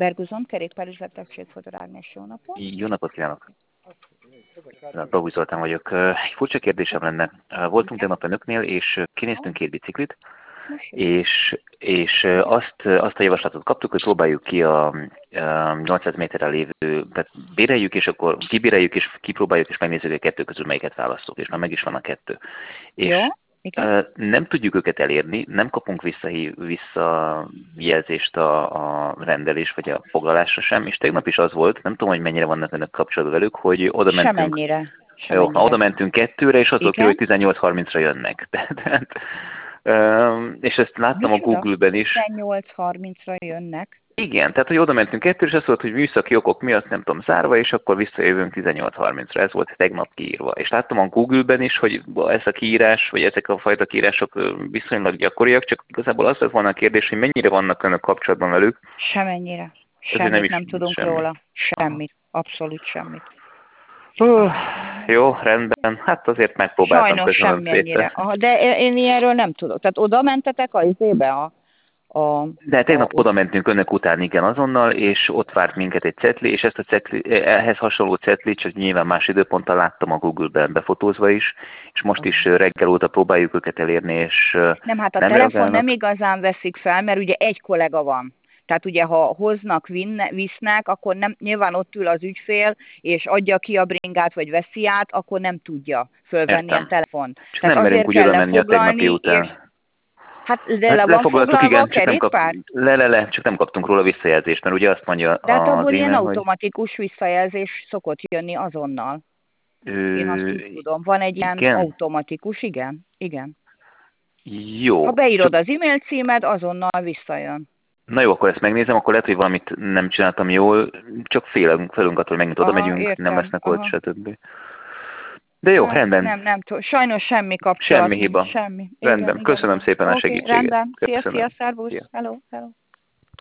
Berguzon, kerékpárüzletegség, Fodor Ágnes, jó napot. Jó napot kívánok! Bagoly Zoltán vagyok. Egy furcsa kérdésem lenne. Voltunk tegnap önöknél, és kinéztünk 2 biciklit, és azt a javaslatot kaptuk, hogy próbáljuk ki a 800 méterre lévő, tehát béreljük, és akkor kibéreljük, és kipróbáljuk, és megnézzük, hogy a 2 közül melyiket választjuk, és már meg is van a 2. És nem tudjuk őket elérni, nem kapunk visszajelzést a rendelés vagy a foglalásra sem, és tegnap is az volt, nem tudom, hogy mennyire vannak önök kapcsolatban velük, hogy oda mentünk. Semennyire. Jó, oda mentünk 2-re, és az volt ki, hogy 18:30-ra jönnek. És ezt láttam a Google-ben is. 18:30-ra jönnek? Igen, tehát hogy oda mentünk 2-re, és az volt, hogy műszaki okok miatt nem tudom zárva, és akkor visszajövünk 18:30-ra. Ez volt tegnap kiírva. És láttam a Google-ben is, hogy ez a kiírás, vagy ezek a fajta kiírások viszonylag gyakoriak, csak igazából az lett volna a kérdés, hogy mennyire vannak önök kapcsolatban velük. Semennyire. Semmit nem tudunk róla. Semmit. Abszolút semmit. Jó, rendben. Hát azért megpróbáltam. Sajnos semmennyire. De én ilyenről nem tudok. Tehát oda mentetek a izébe De tegnap oda mentünk önök után, igen, azonnal, és ott várt minket egy cetli, és ezt a cetli, ehhez hasonló cetli, csak nyilván más időponttal láttam a Google-ben befotózva is, és most is reggel óta próbáljuk őket elérni, és nem, hát a telefon nem igazán veszik fel, mert ugye egy kollega van. Tehát ugye, ha hoznak, visznek, akkor nem, nyilván ott ül az ügyfél, és adja ki a bringát, vagy veszi át, akkor nem tudja fölvenni a telefont. Csak tehát nem merünk úgy oda menni a tegnapi után. Hát de le van foglalva igen, a kerékpár? Csak nem kaptunk róla visszajelzést, mert ugye azt mondja de hát abból ilyen automatikus visszajelzés szokott jönni azonnal. Én azt úgy tudom. Van egy ilyen automatikus, igen. Jó. Ha beírod az e-mail címed, azonnal visszajön. Na jó, akkor ezt megnézem, akkor lehet, hogy valamit nem csináltam jól, csak félünk attól, hogy megint oda megyünk, nem lesznek ott, stb. De jó, rendben. Nem, sajnos semmi kapcsolat. Semmi hiba. Semmi. Rendben, köszönöm szépen a segítséget. Rendben, szia, szervusz. Hello.